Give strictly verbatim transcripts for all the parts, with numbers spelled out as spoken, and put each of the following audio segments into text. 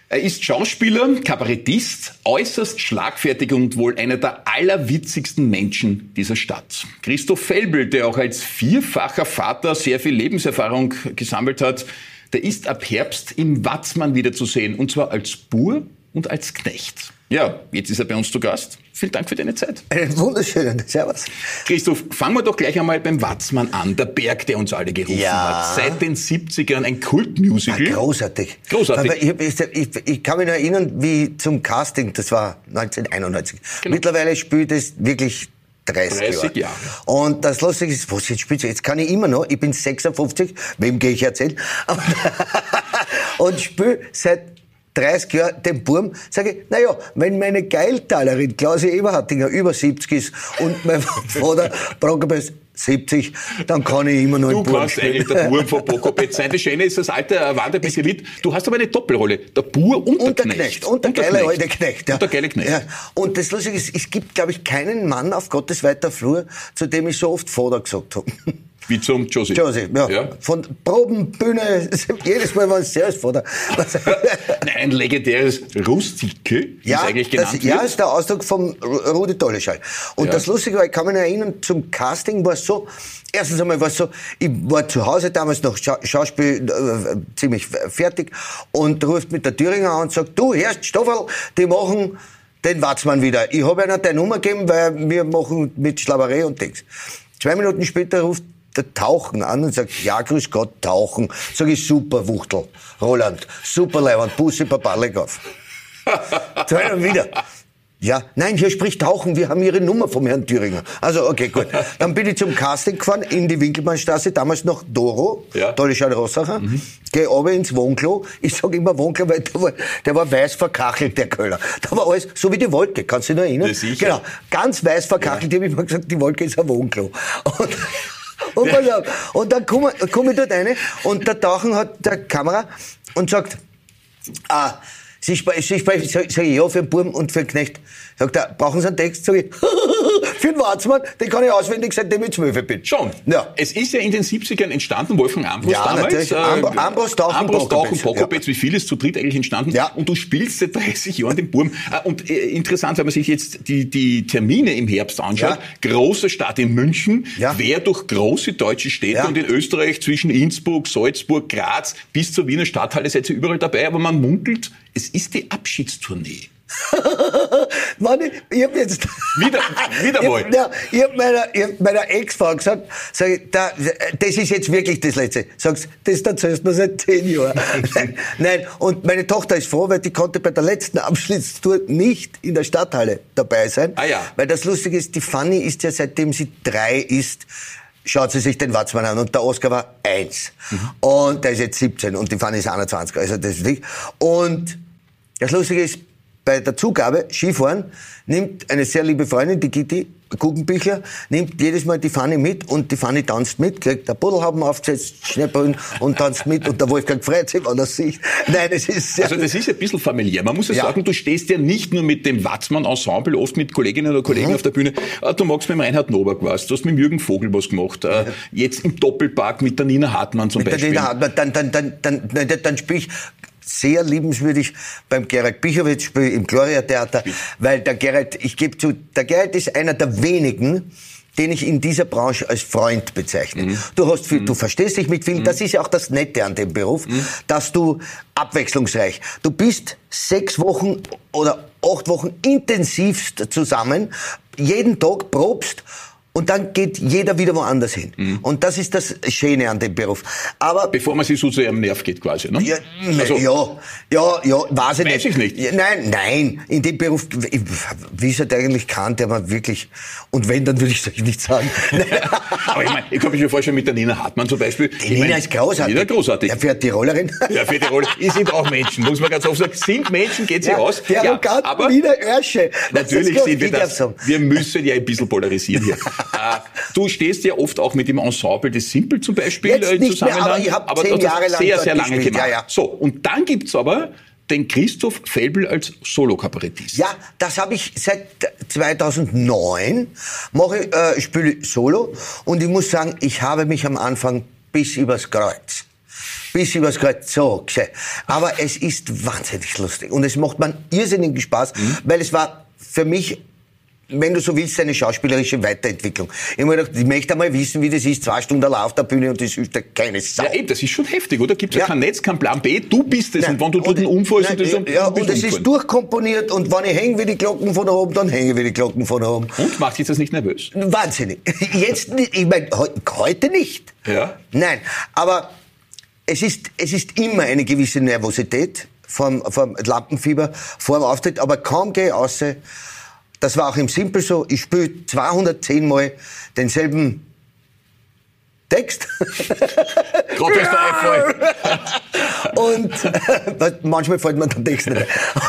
Er ist Schauspieler, Kabarettist, äußerst schlagfertig und wohl einer der allerwitzigsten Menschen dieser Stadt. Christoph Felbl, der auch als vierfacher Vater sehr viel Lebenserfahrung gesammelt hat, der ist ab Herbst im Watzmann wiederzusehen, und zwar als Bur und als Knecht. Ja, jetzt ist er bei uns zu Gast. Vielen Dank für deine Zeit. Einen wunderschönen, servus. Christoph, fangen wir doch gleich einmal beim Watzmann an, der Berg, der uns alle gerufen ja. hat. Seit den siebzigern ein Kultmusical. Ja, großartig. Großartig. Aber ich, ich, ich kann mich noch erinnern, wie zum Casting, das war neunzehnhunderteinundneunzig. Genau. Mittlerweile spielt es wirklich dreißig, dreißig Jahre. Und das Lustige ist, was jetzt spielt, jetzt kann ich immer noch, ich bin sechsundfünfzig, wem gehe ich erzählen, und spiele seit dreißig Jahren den Burm, sage ich, naja, wenn meine Geiltalerin Klausi Eberhardinger über siebzig ist und mein Vater Prokopes siebzig, dann kann ich immer noch Du einen Burm kannst spielen. eigentlich der Bur von Prokopetz sein. Das Schöne ist, das Alter wandert ein bisschen mit. Du hast aber eine Doppelrolle. Der Bur und, Und der der Knecht. Knecht. Und der geile alte Knecht. Ja. Und der geile Knecht. Ja. Und das Lustige ist, es gibt, glaube ich, keinen Mann auf Gottes weiter Flur, zu dem ich so oft Vater gesagt habe. Wie zum Josie. Josie, ja. ja. Von Proben, Bühne, jedes Mal war es sehr als Vater. Ein legendäres Rustike, wie ja, es eigentlich genannt das, wird. Ja, ist der Ausdruck vom Rudi Dolleschall. Und ja. das Lustige war, ich kann mich noch erinnern, zum Casting war es so, erstens einmal war es so, ich war zu Hause damals noch Scha- Schauspiel äh, ziemlich fertig und ruft mit der Thüringer an und sagt, du, Herrst Stofferl, die machen den Watzmann wieder. Ich habe ihnen deine Nummer gegeben, weil wir machen mit Schlaberei und Dings. Zwei Minuten später ruft der Tauchen an und sagt, ja, grüß Gott, Tauchen. Sag ich, super, Wuchtel, Roland, super Leiwand, Busse, Papalek auf. Zwei Minuten wieder. Ja, nein, hier spricht Tauchen, wir haben Ihre Nummer vom Herrn Thüringer. Also, okay, gut. Dann bin ich zum Casting gefahren, in die Winkelmannstraße, damals noch Doro, ja. Dolleschall Rossacher. Mhm. Geh runter ins Wohnklo. Ich sag immer Wohnklo, weil der war, der war weiß verkachelt, der Köller. Da war alles so wie die Wolke, kannst du dich noch erinnern? Ja, sicher. Genau, ganz weiß verkachelt. Ja. Ich habe immer gesagt, die Wolke ist ein Wohnklo. Und, und, ja. und dann komme komm ich dort rein und der Tauchen hat der Kamera und sagt, ah, Sie sprechen, Sie sprechen, sag ich, ja, für den Burm und für den Knecht. Sagt er, brauchen Sie einen Text? Sag ich, für den Watzmann, den kann ich auswendig, seitdem ich zwölf bin. Schon. Ja. Es ist ja in den siebzigern entstanden, Wolfgang Ambros ja, damals. Natürlich. Äh, Ambros, Ambros, Tauchen, Ambros, Tauchen, Prokopetz, ja. wie vieles zu dritt eigentlich entstanden. Ja. Und du spielst seit dreißig Jahren den Burm. Und äh, interessant, wenn man sich jetzt die, die Termine im Herbst anschaut. Ja. Großer Start in München, ja. quer durch große deutsche Städte ja. und in Österreich zwischen Innsbruck, Salzburg, Graz bis zur Wiener Stadthalle seid ihr überall dabei. Aber man munkelt, es ist die Abschiedstournee. Mann, ich, ich hab jetzt... Wieder, wieder mal. Ich, ja, ich hab meiner, ich hab meiner Ex-Frau gesagt, sag ich, da, das ist jetzt wirklich das Letzte. Sagst, das erzählst du mir seit zehn Jahren. Nein, und meine Tochter ist froh, weil die konnte bei der letzten Abschlusstour nicht in der Stadthalle dabei sein. Ah ja. Weil das Lustige ist, die Fanny ist ja, seitdem sie drei ist, schaut sie sich den Watzmann an. Und der Oskar war eins. Mhm. Und der ist jetzt siebzehn und die Fanny ist einundzwanzig. Also das ist nicht. Und das Lustige ist, bei der Zugabe, Skifahren, nimmt eine sehr liebe Freundin, die Gitti Guggenbüchler, nimmt jedes Mal die Fanny mit und die Fanny tanzt mit, kriegt der Pudelhaben aufgesetzt, Schnäpperin und tanzt mit und der Wolfgang freut sich, weil er sieht. Nein, es ist sehr... Also das ist ein bisschen familiär. Man muss ja, ja sagen, du stehst ja nicht nur mit dem Watzmann-Ensemble, oft mit Kolleginnen oder Kollegen mhm. auf der Bühne. Du magst mit dem Reinhard Nowak was, du hast mit Jürgen Vogel was gemacht, ja. Jetzt im Doppelpark mit der Nina Hartmann zum mit Beispiel. Mit der Nina Hartmann, dann, dann, dann, dann, dann, dann, dann spiel ich sehr liebenswürdig beim Gerald Bichowitz im Gloria Theater, weil der Gerald, ich gebe zu, der Gerald ist einer der wenigen, den ich in dieser Branche als Freund bezeichne. Mhm. Du hast viel, mhm. du verstehst dich mit vielen, mhm. das ist ja auch das Nette an dem Beruf, mhm. dass du abwechslungsreich, du bist sechs Wochen oder acht Wochen intensivst zusammen, jeden Tag probst. Und dann geht jeder wieder woanders hin. Mhm. Und das ist das Schöne an dem Beruf. Aber bevor man sich so zu einem Nerv geht quasi, ne? Ja, also, ja, ja, ja, weiß ich weiß nicht. Ich nicht. Ja, nein, nein, in dem Beruf, wie es halt eigentlich kann, der man wirklich, und wenn, dann würde ich es nicht sagen. Aber ich meine, ich kann mich mir vorstellen, mit der Nina Hartmann zum Beispiel. Die Nina meine, ist großartig. Nina großartig. Ja, für die Rollerin. Ja, für die Rolle. Die sind auch Menschen, muss man ganz offen sagen. Sind Menschen, geht sie ja, aus. Die arroganten ja, aber Wiener Örsche. Natürlich sind wir das. Wir müssen ja ein bisschen polarisieren hier. Du stehst ja oft auch mit dem Ensemble des Simple zum Beispiel Jetzt äh, nicht zusammen. Mehr, aber ich habe zehn Jahre lang sehr, sehr lange gespielt. gemacht. Ja, ja. So, und dann gibt's aber den Christoph Felbl als Solo-Kabarettist. Ja, das habe ich seit zweitausendneun, mache ich, äh, spiele Solo und ich muss sagen, ich habe mich am Anfang bis übers Kreuz bis ich was gerade so gescheit. Aber es ist wahnsinnig lustig und es macht man irrsinnigen Spaß, mhm. weil es war für mich, wenn du so willst, eine schauspielerische Weiterentwicklung. Ich habe mir gedacht, ich möchte einmal wissen, wie das ist, zwei Stunden allein auf der Bühne und das ist ja keine Sau. Ja, eben, das ist schon heftig, oder? Gibt es ja kein Netz, kein Plan B, du bist es nein. und wenn du dort einen umfällst... Nein, und das ja, und es ist durchkomponiert und wenn ich hänge wie die Glocken von oben, dann hänge wie die Glocken von oben. Und macht dich das nicht nervös? Wahnsinnig. Jetzt nicht, ich meine, heute nicht. Ja? Nein, aber es ist, es ist immer eine gewisse Nervosität vom, vom Lampenfieber vor dem Auftritt, aber kaum gehe ich raus. Das war auch im Simple so. Ich spiele zweihundertzehn Mal denselben Text. Gerade was da einfällt. Und äh, manchmal fällt mir der Text nicht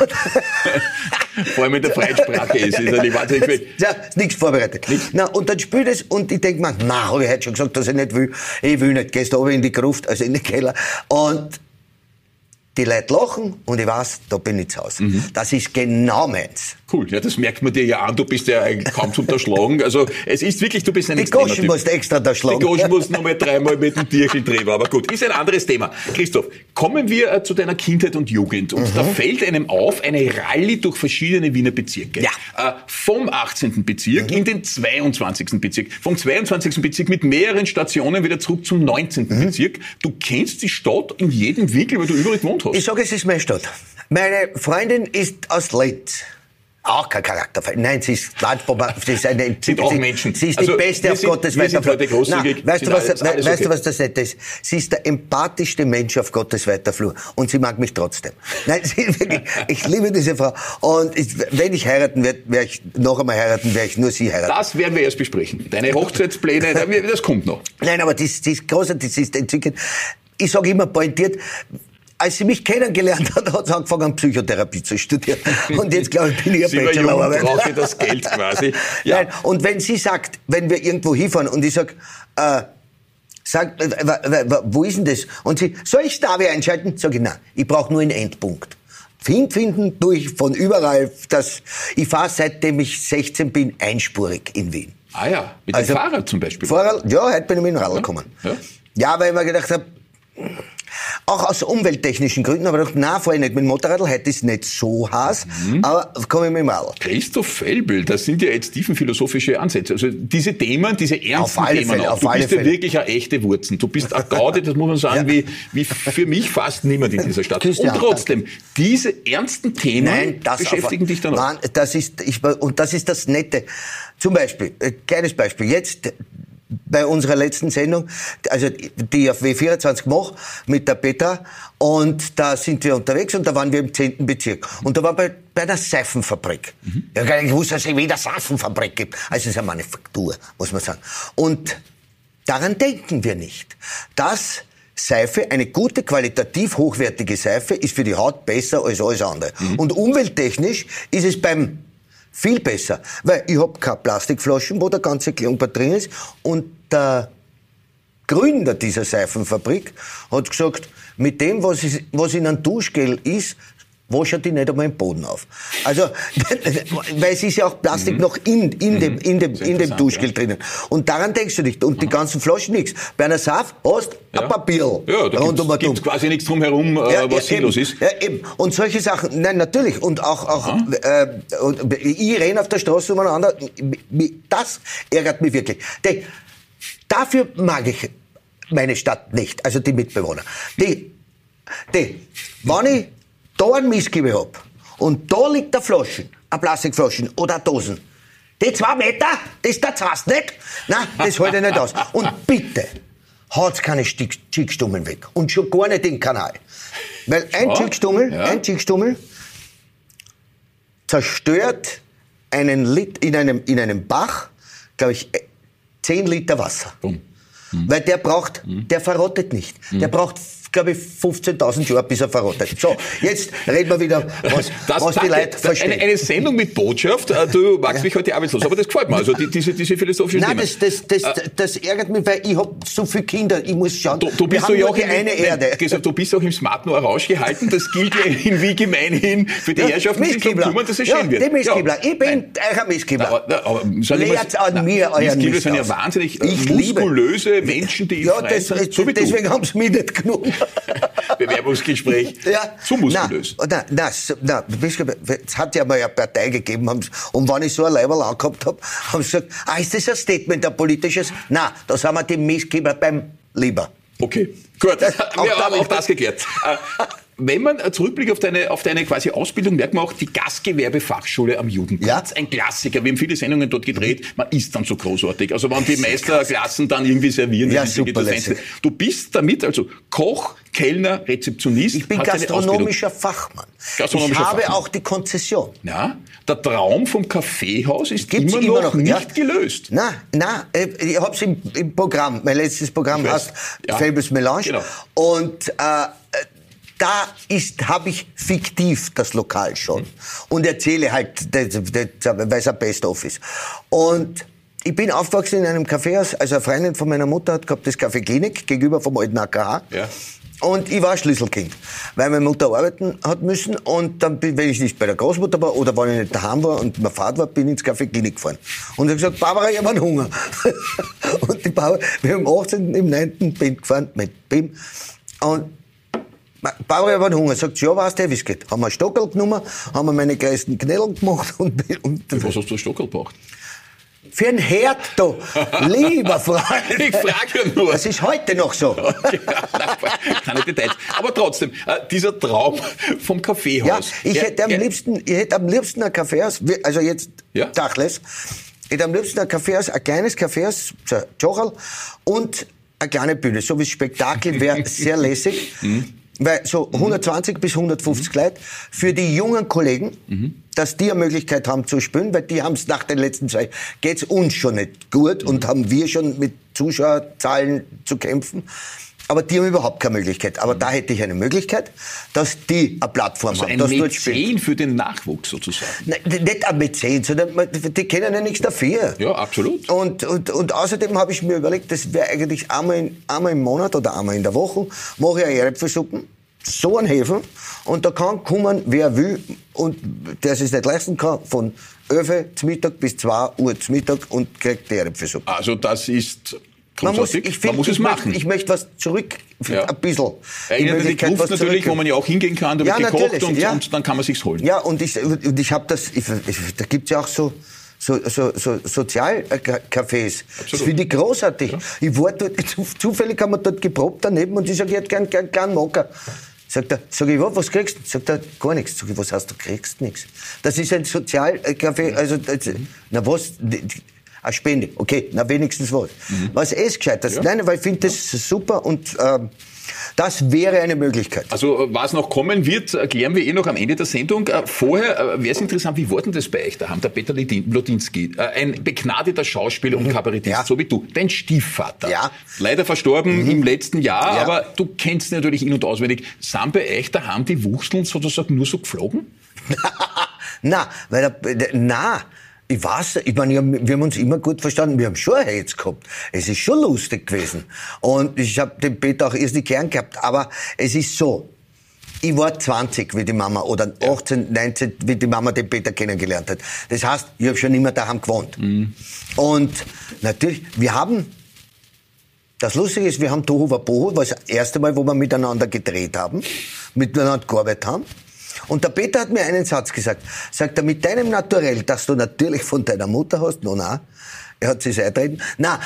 ein. Vor allem in der Freisprache ist, ist er nicht wahnsinnig viel. Ja, ist nichts vorbereitet. Nichts. Na, und dann spiele ich das und ich denke mir, na, habe ich heute schon gesagt, dass ich nicht will. Ich will nicht. Gehst du runter in die Gruft, also in den Keller. Und die Leute lachen und ich weiß, da bin ich zu Hause. Mhm. Das ist genau meins. Cool, ja, das merkt man dir ja an, du bist ja kaum zu unterschlagen. Also es ist wirklich, du bist ein Die extremer Goschen Typ. musst du extra da schlagen. Die Goschen musst du noch mal dreimal mit dem Dirchel drüber, aber gut, ist ein anderes Thema. Christoph, kommen wir äh, zu deiner Kindheit und Jugend und mhm. da fällt einem auf eine Rallye durch verschiedene Wiener Bezirke. Ja. Äh, vom achtzehnten Bezirk mhm. in den zweiundzwanzigsten Bezirk, vom zweiundzwanzigsten Bezirk mit mehreren Stationen wieder zurück zum neunzehnten Mhm. Bezirk. Du kennst die Stadt in jedem Winkel, weil du überall gewohnt hast. Ich sage, es ist meine Stadt. Meine Freundin ist aus Leitz. Auch kein Charakterfall. Nein, sie ist, sie ist eine, sind auch Menschen. Sie ist also, die Beste auf sind, Gottes weiter Flur. Nein, weißt du, was, alles, alles weißt okay. du, was das Nette ist? Sie ist der empathischste Mensch auf Gottes weiter Flur. Und sie mag mich trotzdem. Nein, sie ist wirklich, ich liebe diese Frau. Und ich, wenn ich heiraten werde, werde ich noch einmal heiraten, werde ich nur sie heiraten. Das werden wir erst besprechen. Deine Hochzeitspläne, das kommt noch. Nein, aber das, das ist großartig, das ist entzückend. Ich sage immer pointiert, als sie mich kennengelernt hat, hat sie angefangen, Psychotherapie zu studieren. Und jetzt, glaube ich, bin ich ein Bachelorarbeit. Brauche das Geld quasi. Ja. Nein, und wenn sie sagt, wenn wir irgendwo hinfahren und ich sag, äh, sag, äh, wo ist denn das? Und sie, soll ich Navi einschalten? Sag ich, nein, ich brauche nur einen Endpunkt. Find, finden durch von überall. Das, ich fahre, seitdem ich sechzehn bin, einspurig in Wien. Ah ja, mit also, dem Fahrrad zum Beispiel. Fahrrad, ja, heute bin ich mit dem Radl gekommen. Ja, ja. ja, weil ich mir gedacht habe, auch aus umwelttechnischen Gründen, aber ich dachte, nein, fahre ich nicht mit dem Motorrad, heute ist nicht so heiß, mhm. aber komme ich mit dem Radl. Christoph Felbl, das sind ja jetzt tiefenphilosophische Ansätze. Also diese Themen, diese ernsten auf alle Themen Fälle, auch. auf Du alle bist ja Fälle. wirklich eine echte Wurzel. Du bist eine Gaude, das muss man sagen, ja. wie, wie für mich fast niemand in dieser Stadt. Christian, und trotzdem, danke. diese ernsten Themen Nein, das beschäftigen auf, dich dann auch. Nein, das ist, ich, und das ist das Nette. Zum Beispiel, äh, kleines Beispiel, jetzt bei unserer letzten Sendung, also die ich auf W vierundzwanzig mache, mit der Petra, und da sind wir unterwegs und da waren wir im zehnten Bezirk. Und da war bei, bei der Seifenfabrik. Mhm. Ich habe gar nicht gewusst, dass es wieder Seifenfabrik gibt. Also es ist eine Manufaktur, muss man sagen. Und daran denken wir nicht, dass Seife, eine gute, qualitativ hochwertige Seife, ist für die Haut besser als alles andere. Mhm. Und umwelttechnisch ist es beim viel besser, weil ich hab keine Plastikflaschen, wo der ganze Klumper drin ist. Und der Gründer dieser Seifenfabrik hat gesagt, mit dem, was, ist, was in einem Duschgel ist, wascht die nicht einmal den Boden auf. Also, weil es ist ja auch Plastik mhm. noch in, in, mhm. dem, in, dem, in dem Duschgel ja. drinnen. Und daran denkst du nicht. Und mhm. die ganzen Flaschen nichts. Bei einer Saft hast du ja. ein Papier. Ja, da gibt's, gibt's quasi nichts drumherum, äh, ja, was ja, sinnlos ist. Ja, eben. Und solche Sachen, nein, natürlich. Und auch, auch äh, und ich renne auf der Straße umeinander. Das ärgert mich wirklich. Die, dafür mag ich meine Stadt nicht. Also die Mitbewohner. Die, die, wenn ich da ein Missgeber hab und da liegt eine Flaschen, eine Plastikflaschen oder eine Dosen. Die zwei Meter, das da zahlst nicht. Nein, das halte ich nicht aus. Und bitte, haut's keine Schickstummeln weg. Und schon gar nicht den Kanal. Weil ein ja, Schickstummel, ja. ein Schickstummel zerstört einen Lit in einem, in einem Bach, glaube ich, zehn Liter Wasser. Boom. Mhm. Weil der braucht, mhm. der verrottet nicht. Mhm. Der braucht, glaube ich, fünfzehntausend Jahre, bis er verrottet. So, jetzt reden wir wieder, was, das, was die Leute verstehen. Eine, eine Sendung mit Botschaft, du magst ja. mich heute arbeitslos, aber das gefällt mir, also die, diese, diese philosophischen Nein, Themen. das, das, das, äh, das ärgert mich, weil ich habe so viele Kinder, ich muss schauen, du, du bist wir haben ja nur die im, eine Erde. Nein, du bist auch im Smart nur rausgehalten, das gilt ja in wie gemeinhin für die ja, Herrschaften, die sich darum kümmern, dass es ja, schön wird. Die Misskibler, ja. Ich bin euer Misskibler. Lehrt an mir euren Misskibler sind ja wahnsinnig ich muskulöse liebe. Menschen, die ja, frei das, sind, so wie deswegen du. haben sie mich nicht genommen. Bewerbungsgespräch Ja. zu muskulös. Nein, nein, nein, nein, es hat ja mal eine Partei gegeben, und wenn ich so ein Leiberl angehabt habe, haben sie gesagt, ah, ist das ein Statement, ein politisches? Nein, da sind wir die Missgeber beim Lieber. Okay, gut, wir auch haben auch das geklärt. Wenn man zurückblickt auf deine, auf deine quasi Ausbildung, merkt man auch die Gastgewerbefachschule am Judenplatz. Ja. Ein Klassiker. Wir haben viele Sendungen dort gedreht. Man ist dann so großartig. Also wenn die Meisterklassen dann irgendwie servieren. Ja, das ist super das Du bist damit also Koch, Kellner, Rezeptionist. Ich bin gastronomischer Fachmann. Gastronomischer ich habe Fachmann. Auch die Konzession. Ja, der Traum vom Kaffeehaus ist Gibt's immer, immer noch, noch nicht ja. gelöst. Nein, nein, ich habe es im, im Programm. Mein letztes Programm heißt ja. Felbels Melange. Genau. Und äh, da ist, habe ich fiktiv das Lokal schon mhm. und erzähle halt, weil es ein Best-of ist. Und ich bin aufgewachsen in einem Kaffeehaus, also eine Freundin von meiner Mutter hat gehabt das Café Klinik gegenüber vom alten A K H. Ja. Und ich war ein Schlüsselkind, weil meine Mutter arbeiten hat müssen und dann, wenn ich nicht bei der Großmutter war oder wenn ich nicht daheim war und mein Vater war, bin ich ins Café Klinik gefahren. Und ich habe gesagt, Barbara, ich habe einen Hunger. Und die Barbara, wir haben am achtzehnten im neunten bin gefahren mit B I M und Barbara, ich habe einen Hunger. Sagt, ja, weißt du, wie es geht. Haben wir einen Stockerl genommen, haben wir meine größten Knädel gemacht. Und, und Für was hast du einen Stockerl gebraucht? Für einen Herd, du. Lieber Freund. Ich frage nur. Das ist heute noch so. Okay, keine Details. Aber trotzdem, äh, dieser Traum vom Kaffeehaus. Ja, ich ja, hätte am ja. liebsten, ich hätte am liebsten ein Kaffeehaus, also jetzt ja? Dachles, ich hätte am liebsten ein Kaffeehaus, ein kleines Kaffeehaus, so ein Jocherl und eine kleine Bühne. So wie Spektakel wäre sehr lässig. Mhm. Weil so hundertzwanzig bis hundertfünfzig mhm. Leute für die jungen Kollegen, mhm. dass die eine Möglichkeit haben zu spielen, weil die haben es nach den letzten zwei, geht's uns schon nicht gut mhm. und haben wir schon mit Zuschauerzahlen zu kämpfen. Aber die haben überhaupt keine Möglichkeit. Aber mhm. da hätte ich eine Möglichkeit, dass die eine Plattform also haben. Ein dass Mäzen für den Nachwuchs sozusagen. Nein, nicht ein Mäzen, sondern die kennen ja nichts dafür. Ja, absolut. Und, und, und außerdem habe ich mir überlegt, das wäre eigentlich einmal, in, einmal im Monat oder einmal in der Woche, mache ich eine Erdäpfelsuppen, so ein Hefen, und da kann kommen, wer will, und der es nicht leisten kann, von elf Uhr zum Mittag bis zwei Uhr zum Mittag und kriegt die Erdäpfelsuppe. Also das ist... Man muss, ich find, man muss es ich machen. Möchte, ich möchte was zurück, ja. ein bisschen. Erinnert die, die Kluft natürlich, wo man ja auch hingehen kann, da wird ja, gekocht und, ja. und dann kann man sich's holen. Ja, und ich, und ich habe das, ich, ich, da gibt's ja auch so, so, so, so Sozialcafés. Das finde ich großartig. Ja. Ich war dort, zufällig haben wir dort geprobt daneben und ich sage, ich hätte gern, gern, gern Mocker. Sagt er, sag ich, was kriegst du? Sagt er, gar nichts. Sag ich, was heißt, du kriegst nichts? Das ist ein Sozialcafé, also, na was, eine Spende, okay, na wenigstens was. Mhm. Was ist gescheit? Ja. Nein, weil ich finde das ja. super und ähm, das wäre eine Möglichkeit. Also was noch kommen wird, erklären wir eh noch am Ende der Sendung. Vorher wäre es interessant, wie war denn das bei euch daheim? Der Peter Lodinski, ein begnadeter Schauspieler und Kabarettist, ja. so wie du, dein Stiefvater. Ja. Leider verstorben mhm. im letzten Jahr, ja. aber du kennst ihn natürlich in- und auswendig. Sind bei euch daheim die Wuchteln sozusagen nur so geflogen? na, weil der, na. Ich weiß, ich meine, wir haben uns immer gut verstanden. Wir haben schon ein Herz gehabt. Es ist schon lustig gewesen. Und ich habe den Peter auch irrsinnig gern gehabt. Aber es ist so, ich war zwanzig, wie die Mama, oder achtzehn, neunzehn, wie die Mama den Peter kennengelernt hat. Das heißt, ich habe schon immer daheim gewohnt. Mhm. Und natürlich, wir haben, das Lustige ist, wir haben Tohu Wabohu, das war das erste Mal, wo wir miteinander gedreht haben, miteinander gearbeitet haben. Und der Peter hat mir einen Satz gesagt. Sagt er, mit deinem Naturell, das du natürlich von deiner Mutter hast, no, na, er hat sich eintreten, na,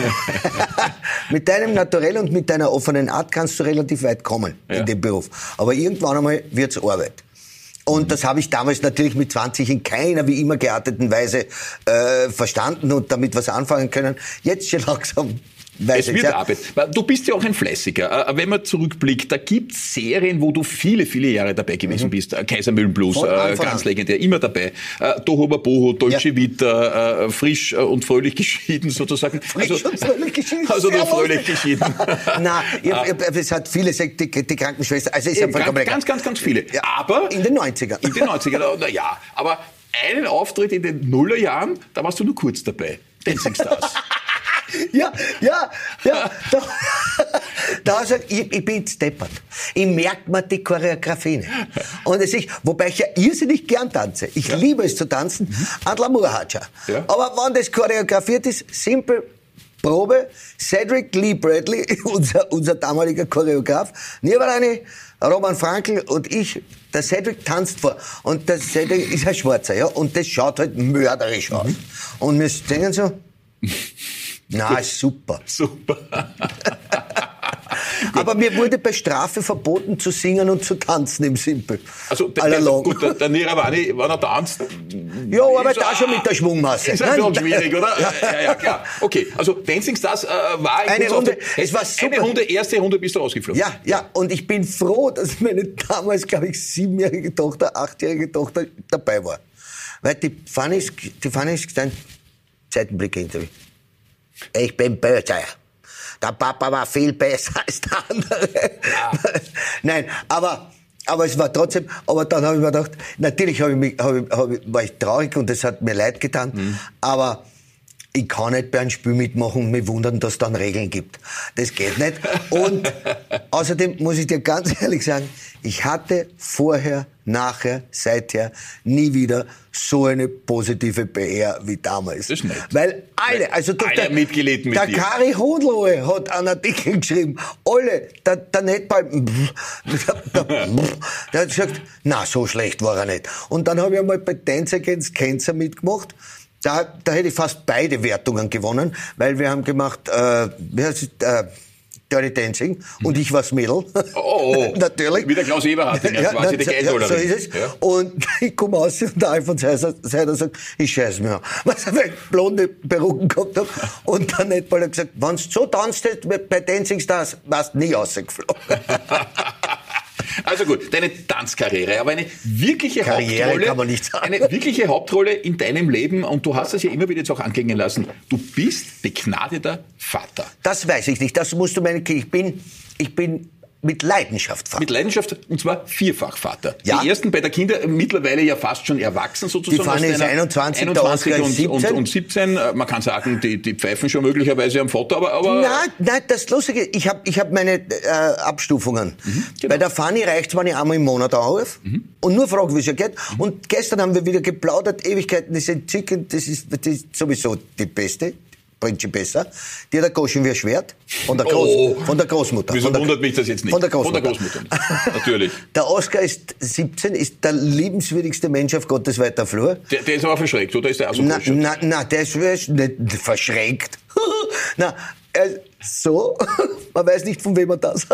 mit deinem Naturell und mit deiner offenen Art kannst du relativ weit kommen ja. in dem Beruf. Aber irgendwann einmal wird's Arbeit. Und mhm. das habe ich damals natürlich mit zwanzig in keiner wie immer gearteten Weise äh, verstanden und damit was anfangen können. Jetzt schon langsam. Es wird Arbeit. Du bist ja auch ein Fleißiger. Wenn man zurückblickt, da gibt's Serien, wo du viele, viele Jahre dabei gewesen mhm. bist. Kaisermühlenblues, äh, ganz legendär, immer dabei. Äh, Tohu Wabohu, Dolce ja. Vita, äh, frisch und fröhlich geschieden sozusagen. Frisch also, und fröhlich geschieden. Also nur fröhlich geschieden. Nein, ich, ich, es hat viele, die, die Krankenschwester, also ist einfach ganz, ganz, ganz, ganz viele. Ja, aber in den neunzigern. In den neunzigern, na ja. Aber einen Auftritt in den Nullerjahren, da warst du nur kurz dabei. Dancing Stars. Ja, ja, ja. Da, da sag ich, ich bin steppert. Ich merke mir die Choreografie nicht. Und es ist, wobei ich ja irrsinnig gern tanze. Ich ja. liebe es zu tanzen. Mhm. An la Murhatscha. Ja. Aber wenn das choreografiert ist, simpel, Probe, Cedric Lee Bradley, unser, unser damaliger Choreograf, Nirvarani, Roman Frankl und ich, der Cedric tanzt vor. Und der Cedric ist ein Schwarzer, ja, und das schaut halt mörderisch aus. Mhm. Und wir singen so, na, super. Super. Aber mir wurde bei Strafe verboten zu singen und zu tanzen im Simpel. Also der, der, gut, der, der Nirvani, wenn er tanzt... Ja, aber da schon mit der Schwungmasse. Ist ein bisschen schwierig, oder? Ja, ja, ja, klar. Okay, also Dancing Stars äh, war... Eine Runde, der, es war super. Eine Runde, erste Runde bist du rausgeflogen. Ja, ja, und ich bin froh, dass meine damals, glaube ich, siebenjährige Tochter, achtjährige Tochter dabei war. Weil die Fanny ist, die Fanny ist ein Seitenblick-Interview. Ich bin böse. Der Papa war viel besser als der andere. Ja. Nein, aber, aber es war trotzdem, aber dann habe ich mir gedacht, natürlich habe ich mich, habe ich, habe ich, war ich traurig und das hat mir leid getan, mhm. aber ich kann nicht bei einem Spiel mitmachen und mich wundern, dass es dann Regeln gibt. Das geht nicht. Und außerdem muss ich dir ganz ehrlich sagen, ich hatte vorher, nachher, seither nie wieder so eine positive P R wie damals. Das ist nett. Weil alle, also alle der, mitgelitten mit der dir. Kari Hohenlohe hat einen Artikel geschrieben, alle, der, der Netball, der, der, der hat gesagt, na, so schlecht war er nicht. Und dann habe ich einmal bei Dance Against Cancer mitgemacht. Da, da hätte ich fast beide Wertungen gewonnen, weil wir haben gemacht, äh, wie heißt es, äh, Dirty Dancing und ich war's Mädel. Oh, oh. Natürlich. Wie der Klaus Eberhardinger, ja, quasi die Geldholerin. Ja, so ist es. Ja. Und ich komme raus und der Alfons Seider sagt, ich scheiß mir an. Was er weil ich blonde Perücken gehabt habe. Und der Netball hat gesagt, wenn du so tanzt bei Dancing Stars, warst du nie rausgeflogen. Also gut, deine Tanzkarriere, aber eine wirkliche Karriere Hauptrolle, kann man nicht sagen. Eine wirkliche Hauptrolle in deinem Leben, und du hast es ja immer wieder jetzt auch anklingen lassen, du bist begnadeter Vater. Das weiß ich nicht, das musst du meine, ich bin, ich bin mit Leidenschaft Vater. Mit Leidenschaft, und zwar vierfach Vater. Ja. Die ersten bei der Kinder mittlerweile ja fast schon erwachsen sozusagen. Die Fanny ist einundzwanzig, einundzwanzig der Oscar und, ist siebzehn. Und, und siebzehn. Man kann sagen, die, die pfeifen schon möglicherweise am Vater, aber... aber nein, nein, das Lustige, ich habe ich hab meine äh, Abstufungen. Mhm, genau. Bei der Fanny reicht es, wenn ich einmal im Monat anrufe mhm. und nur frage, wie es ihr geht. Mhm. Und gestern haben wir wieder geplaudert, Ewigkeiten, das ist entzückend, das ist, das ist sowieso die beste. Principessa, die hat ein Goschen wie ein Schwert von der, Groß, oh. von der Großmutter. Wieso von der, wundert mich das jetzt nicht? Von der Großmutter. Von der Großmutter, natürlich. Der Oscar ist siebzehn, ist der liebenswürdigste Mensch auf Gottes weiter Flur. Der, der ist aber verschreckt, oder ist der auch so na, na, na, der ist nicht verschreckt. Na, er, so, man weiß nicht, von wem man das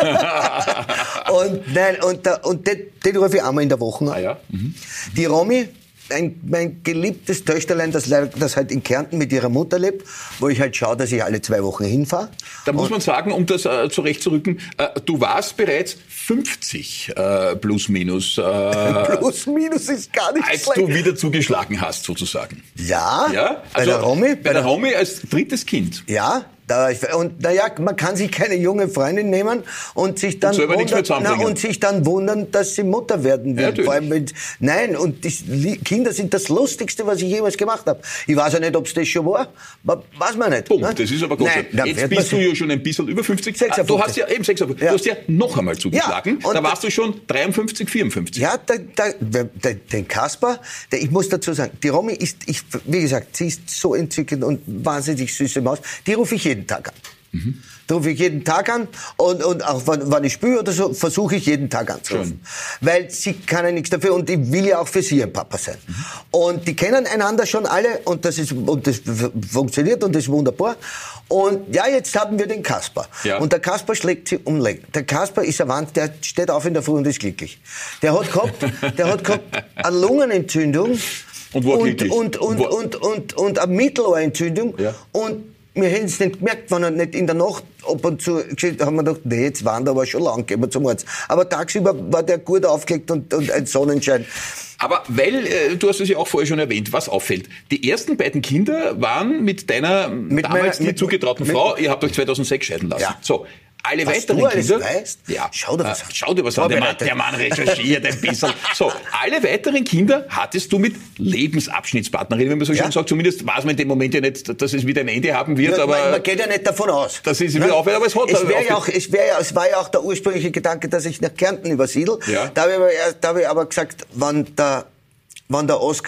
hat. und nein, und, der, und den, den rufe ich einmal in der Woche an. Ah, ja? Mhm. Die Romy, Ein, mein geliebtes Töchterlein, das, das halt in Kärnten mit ihrer Mutter lebt, wo ich halt schaue, dass ich alle zwei Wochen hinfahre. Da muss man sagen, um das äh, zurechtzurücken, äh, du warst bereits fünfzig äh, plus minus. Äh, plus minus ist gar nicht als schlecht. du wieder zugeschlagen hast, sozusagen. Ja, ja? bei Also, der Romy. Bei der Romy als drittes Kind. Ja. Und naja, man kann sich keine junge Freundin nehmen und sich dann, und wundern, na, und sich dann wundern, dass sie Mutter werden will. Ja, vor allem, wenn, nein, und die Kinder sind das Lustigste, was ich jemals gemacht habe. Ich weiß ja nicht, ob es das schon war. Weiß man nicht. Punkt, ne? das ist aber gut. Nein, nein, jetzt bist du ja schon ein bisschen über fünfzig. sechsundfünfzig. Du hast ja eben sechsundfünfzig. Ja. Du hast ja noch einmal zugeschlagen. Ja, da warst du schon dreiundfünfzig, vierundfünfzig. Ja, der, der, der, den Kasper, der, ich muss dazu sagen, die Romy ist, ich, wie gesagt, sie ist so entzückend und wahnsinnig süße Maus. Die rufe ich jeden Tag an. Mhm. Da rufe ich jeden Tag an und, und auch wenn, wenn ich spüre oder so, versuche ich jeden Tag anzurufen. Schön. Weil sie kann ja nichts dafür und ich will ja auch für sie ein Papa sein. Mhm. Und die kennen einander schon alle und das, ist, und das funktioniert und das ist wunderbar. Und ja, jetzt haben wir den Kasper. Ja. Und der Kasper schlägt sie um Leck. Der Kasper ist ein Wand, der steht auf in der Früh und ist glücklich. Der hat gehabt, der hat gehabt eine Lungenentzündung und, war und, und, und, und, und, und, und eine Mittelohrentzündung. Ja. Und wir hätten es nicht gemerkt, wenn er nicht in der Nacht ab und zu geschickt, haben wir gedacht, nee, jetzt waren wir aber schon lang, gehen wir zum Arzt. Aber tagsüber war der gut aufgelegt und, und ein Sonnenschein. Aber weil, äh, du hast es ja auch vorher schon erwähnt, was auffällt. Die ersten beiden Kinder waren mit deiner mit damals meiner, dir zugetrauten mit, Frau, ihr habt euch zweitausendsechs scheiden lassen. Ja. So. Alle was weiteren du alles Kinder. Weißt? Ja, schau dir was äh, an. Schau dir was an. Der Mann, der Mann recherchiert ein bisschen. So, alle weiteren Kinder hattest du mit Lebensabschnittspartnerinnen, wenn man so schön ja. sagt. Zumindest weiß man in dem Moment ja nicht, dass es wieder ein Ende haben wird. Ja, aber man, man geht ja nicht davon aus. Das ist wieder aufhört, aber es hat es, wär ja auch, es, wär ja, es war ja auch der ursprüngliche Gedanke, dass ich nach Kärnten übersiedel. Ja. Da habe ich aber, da hab ich aber gesagt, wenn der, wenn der Oscar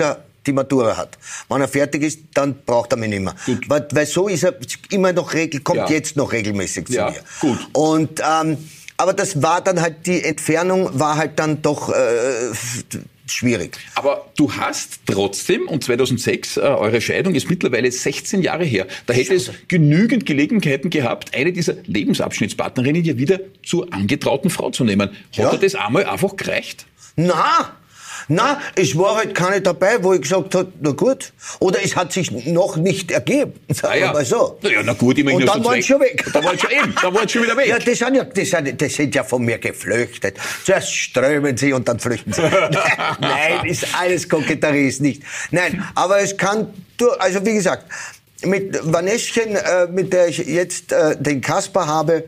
die Matura hat. Wenn er fertig ist, dann braucht er mich nicht mehr. Weil, weil so ist er immer noch regel, kommt ja. jetzt noch regelmäßig zu ja, mir. Gut. Und, ähm, aber das war dann halt, die Entfernung war halt dann doch äh, schwierig. Aber du hast trotzdem, und zweitausendsechs, äh, eure Scheidung ist mittlerweile sechzehn Jahre her, da hätte es genügend Gelegenheiten gehabt, eine dieser Lebensabschnittspartnerinnen ja wieder zur angetrauten Frau zu nehmen. Hat Ja. dir das einmal einfach gereicht? Na, na, es war halt keine dabei, wo ich gesagt habe, na gut. Oder es hat sich noch nicht ergeben, sagen Ah, ja. wir mal so. Na ja, na gut, immerhin Und hast dann du waren sie schon weg. Da waren sie schon eben, da waren sie schon wieder weg. Ja, das sind ja, das sind, das sind ja von mir geflüchtet. Zuerst strömen sie und dann flüchten sie. Nein, ist alles Koketterie, ist nicht. Nein, aber es kann, durch, also wie gesagt, mit Vaneschen, äh, mit der ich jetzt äh, den Kasper habe,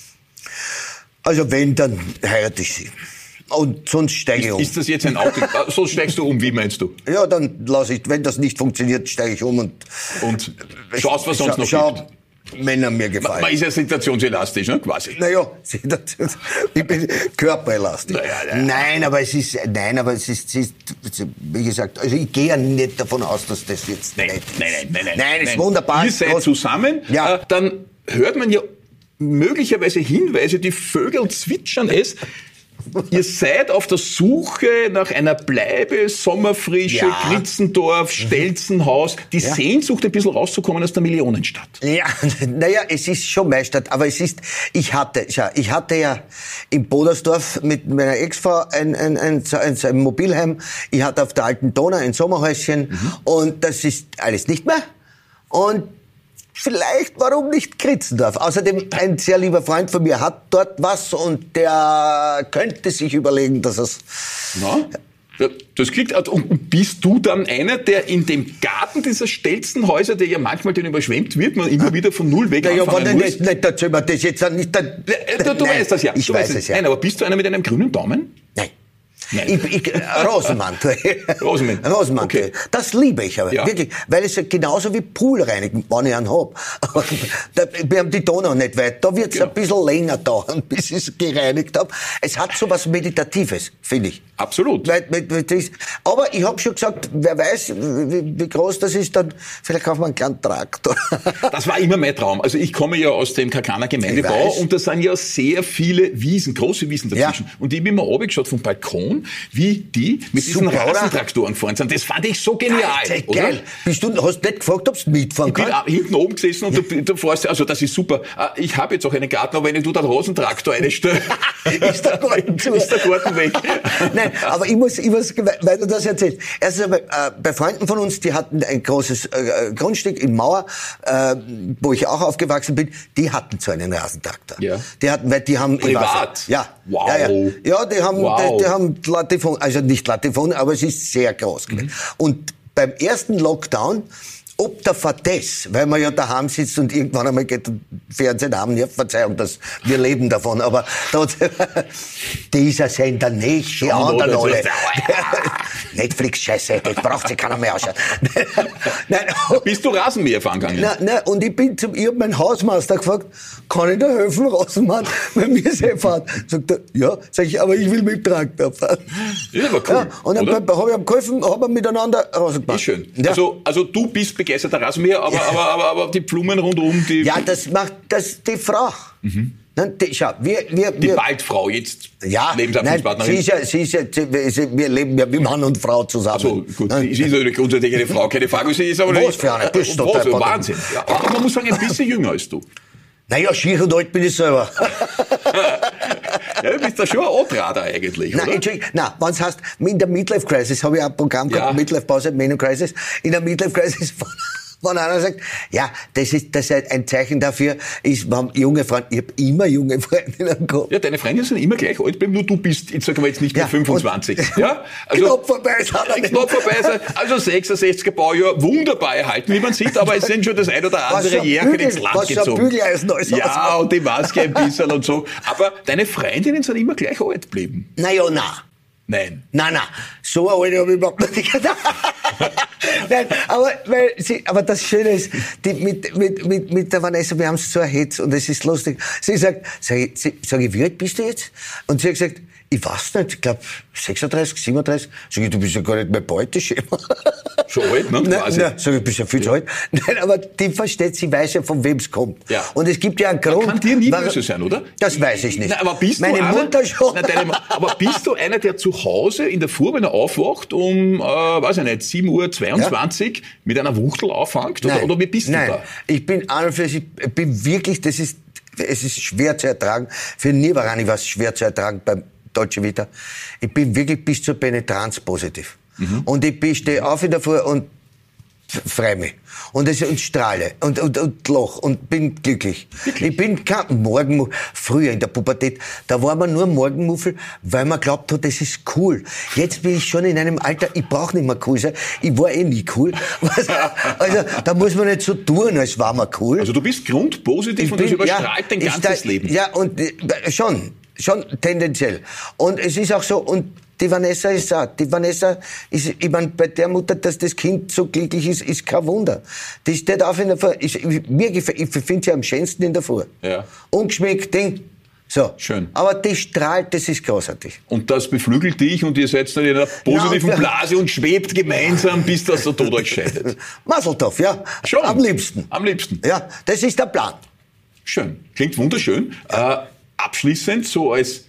also wenn, dann heirate ich sie. Und sonst steige ich um. Ist das jetzt ein Auto? So steigst du um, wie meinst du? Ja, dann lasse ich, wenn das nicht funktioniert, steige ich um und, Und schaust, was sonst scha noch schau, gibt. Männer mir Man, gefallen. man ist ja situationselastisch, ne? Quasi. Naja, ich bin körperelastisch. Naja, ja. Nein, aber es ist, nein, aber es ist, es ist, wie gesagt, also ich gehe ja nicht davon aus, dass das jetzt Nein, nicht nein, ist. nein, nein, nein. Nein, ist nein. wunderbar. Ihr seid zusammen, Ja. äh, dann hört man ja möglicherweise Hinweise, die Vögel zwitschern es. Ihr seid auf der Suche nach einer Bleibe, Sommerfrische, Ja. Kritzendorf, Stelzenhaus, die Ja. Sehnsucht, ein bisschen rauszukommen aus der Millionenstadt. Ja, naja, es ist schon meine Stadt, aber es ist, ich hatte, schau, ich hatte ja in Bodersdorf mit meiner Ex-Frau ein, ein, ein, ein, ein Mobilheim, ich hatte auf der Alten Donau ein Sommerhäuschen Mhm. und das ist alles nicht mehr. Und vielleicht, warum nicht Kritzendorf? Außerdem, ein sehr lieber Freund von mir hat dort was und der könnte sich überlegen, dass es... Na? Ja, das klingt, und bist du dann einer, der in dem Garten dieser Stelzenhäuser, der ja manchmal den überschwemmt wird, man immer wieder von Null weg Naja, anfangen wenn muss? nicht, nicht erzähl mir das jetzt nicht... Dann, Du, du nein, weißt das ja. Ich du weiß weißt es ja. Nein, aber bist du einer mit einem grünen Daumen? Nein. Nein. Ich, ich, Rosenmantel. Rosenmantel. Rosenmantel. Okay. Das liebe ich aber, Ja. wirklich. Weil es genauso wie Poolreinigen, wenn ich einen hab. Aber da, wir haben die Donau nicht weit. Da wird's Genau. ein bisschen länger dauern, bis ich es gereinigt habe. Es hat so was Meditatives, finde ich. Absolut. Weil, weil, weil das, aber ich habe schon gesagt, wer weiß, wie, wie groß das ist, dann vielleicht kaufen wir einen kleinen Traktor. Das war immer mein Traum. Also ich komme ja aus dem Kakana Gemeindebau Ich weiß. und da sind ja sehr viele Wiesen, große Wiesen dazwischen. Ja. Und ich habe immer runtergeschaut vom Balkon, wie die mit diesen Super, oder? Rasentraktoren gefahren sind. Das fand ich so genial. Geil, oder? geil. Bist du, hast nicht gefragt, ob du mitfahren Ich bin kannst? auch hinten oben gesessen und du, du fährst, also das ist super. Ich habe jetzt auch einen Garten, aber wenn ich du den Rasentraktor einstelle, Ist der Garten zu. ist der Garten weg. Nein, aber ich muss, ich muss, weil du das erzählst. Erstens einmal, äh, bei Freunden von uns, die hatten ein großes äh, Grundstück in Mauer, äh, wo ich auch aufgewachsen bin, die hatten so einen Rasentraktor. Ja. Die hatten, weil die haben... Privat? Ja. Wow. Ja, ja. ja, die haben, Wow. die, die haben Latifon, also nicht Latifon, aber es ist sehr groß gewesen. Und beim ersten Lockdown, ob der Verdes, weil man ja daheim sitzt und irgendwann einmal geht der Fernsehen haben, ja, Verzeihung, das, wir leben davon, aber dort, dieser Sender nicht, die Schauen anderen alle, alle. das Netflix-Scheiße, das braucht sich keiner mehr anschauen. Nein, Bist du Rasenmäher fahren gegangen? Nein, nein, und ich bin zum, ich hab meinen Hausmeister gefragt, kann ich da helfen, Rasenmann, wenn wir sie fahren? Sagt er, ja, sag ich, aber ich will mit dem Traktor fahren. Ja, aber cool. Ja, und dann oder? habe ich ihm geholfen, haben wir miteinander Rasen gemacht. Ist schön. Ja. Also, also du bist begeisterter Rasenmäher, aber, aber, aber, aber die Blumen rundum, die, Ja, das macht das die Frau. Nein, die, schau, wir, wir, die wir, Waldfrau jetzt, ja, nein, Lebensabschnittspartnerin. sie ist ja, sie ist ja, sie, sie, wir leben ja wie Mann und Frau zusammen. So, gut, sie ist natürlich grundsätzlich eine Frau, keine Frage. Sie ist aber Was für eine? Bist du was, total Wahnsinn. Ja, aber man muss sagen, ein bisschen jünger als du. Naja, schier und alt bin ich selber. Ja, du bist da schon ein Antrader eigentlich, Nein, oder? Entschuldigung, nein, wenn es heißt, in der Midlife Crisis, habe ich auch ein Programm gehabt, Ja. Midlife Pause, Menü Crisis, in der Midlife Crisis, wenn einer sagt, ja, das ist, das ist ein Zeichen dafür, ist, wir haben junge Freunde, ich habe immer junge Freundinnen gehabt. Ja, deine Freundinnen sind immer gleich alt, nur du bist, jetzt sagen wir jetzt nicht mehr Ja, fünfundzwanzig. und- Ja? Knapp vorbei ist er nicht. Knapp vorbei sein. Also sechsundsechziger Baujahr, wunderbar erhalten, wie man sieht, aber es sind schon das ein oder Was andere so ein Jährchen Bügel- ins Land was so ein gezogen. Bügeleisen alles Ja, ausmacht. und die Maske ein bisschen und so. Aber deine Freundinnen sind immer gleich alt geblieben. Naja, nein. Nein. Nein, nein, so eine alte habe ich überhaupt nicht gedacht. Nein, aber, weil sie, aber das Schöne ist, die, mit, mit, mit, mit der Vanessa, wir haben es so erhetzt und es ist lustig. Sie sagt, sag ich, sie, sag ich, wie alt bist du jetzt? Und sie hat gesagt, Ich weiß nicht, ich glaube sechsunddreißig, siebenunddreißig. Sag ich, du bist ja gar nicht mehr Beuteschema. Schon alt, ne? Nein, Quasi. nein, sag ich, du bist ja viel zu alt. Nein, aber die versteht, sie weiß ja, von wem es kommt. Ja. Und es gibt ja einen Grund. Kann dir nie warum- böse sein, oder? Das weiß ich nicht. Nein, aber bist Meine du einer, Mutter schon. Nein, deine, aber bist du einer, der zu Hause in der Früh, wenn er aufwacht, um, äh, weiß ich nicht, sieben Uhr zweiundzwanzig ja? mit einer Wuchtel auffängt? Oder, Nein. oder wie bist Nein. du da? Ich bin an und für sich, ich bin wirklich, das ist, es ist schwer zu ertragen. Für Nirvarani war es schwer zu ertragen beim Deutsche Vita. Ich bin wirklich bis zur Penetranz positiv. Mhm. Und ich bin- stehe auf in der Früh und freue mich. Und, das, und strahle und, und, und lach und bin glücklich. Wirklich? Ich bin kein Morgenmuffel. Früher in der Pubertät, da war man nur Morgenmuffel, weil man glaubt hat, das ist cool. Jetzt bin ich schon in einem Alter, ich brauche nicht mehr cool sein. Ich war eh nie cool. Also da muss man nicht so tun, als war man cool. Also du bist grundpositiv und das überstrahlt dein ich ganzes da- Leben. Ja, und äh, schon, schon tendenziell. Und es ist auch so, und die Vanessa ist auch, die Vanessa ist, ich meine, bei der Mutter, dass das Kind so glücklich ist, ist kein Wunder. Die steht auf in der Früh, ich, ich, mir gefällt, ich finde sie am schönsten in der Früh. Ja. Ungeschminkt, Ding. So. Schön. Aber die strahlt, das ist großartig. Und das beflügelt dich und ihr seid dann in einer positiven Ja, und- Blase und schwebt gemeinsam, bis das der Tod euch scheidet. Maseltoff, ja. Schon. Am liebsten. Am liebsten. Ja, das ist der Plan. Schön. Klingt wunderschön. Äh, abschließend, so als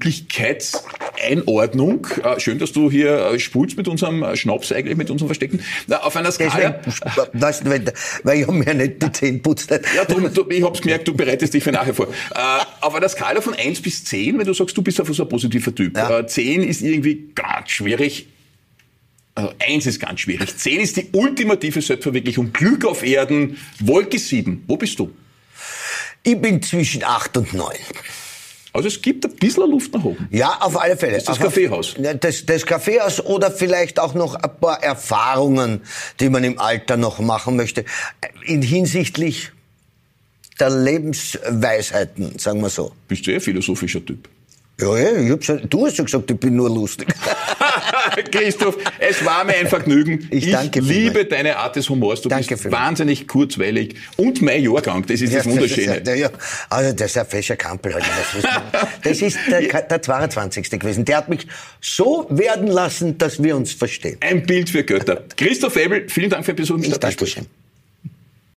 Glücklichkeitseinordnung, äh, schön, dass du hier äh, spulst mit unserem äh, Schnaps, eigentlich mit unserem Versteckten. Na, auf einer Skala... Deswegen, weißt du, weil, weil ich mir nicht die Zähne putzt. Ja, drum, du, ich hab's gemerkt, du bereitest dich für nachher vor. Äh, auf einer Skala von eins bis zehn, wenn du sagst, du bist einfach so ein positiver Typ. Ja. Äh, zehn ist irgendwie ganz schwierig. Also eins ist ganz schwierig. zehn ist die ultimative Selbstverwirklichung. Glück auf Erden. Wolke sieben. Wo bist du? Ich bin zwischen acht und neun. Also es gibt ein bisschen Luft nach oben. Ja, auf alle Fälle. ist das Auf- Kaffeehaus? Ja, Das, das Kaffeehaus oder vielleicht auch noch ein paar Erfahrungen, die man im Alter noch machen möchte. In hinsichtlich der Lebensweisheiten, sagen wir so. Bist du eher philosophischer Typ? Ja, ja, ich hab schon, du hast ja gesagt, ich bin nur lustig. Christoph, es war mir ein Vergnügen. Ich danke liebe vielmals. deine Art des Humors. Du Danke bist vielmals. wahnsinnig kurzweilig. Und mein Jahrgang, das ist das Wunderschöne. Ja, ja. Also das ist ein fescher Kampel. Halt. Das ist, das ist der, der zweiundzwanzigste gewesen. Der hat mich so werden lassen, dass wir uns verstehen. Ein Bild für Götter. Christoph Ebel, vielen Dank für den Besuch im Ich danke Stadtgespräch. schön.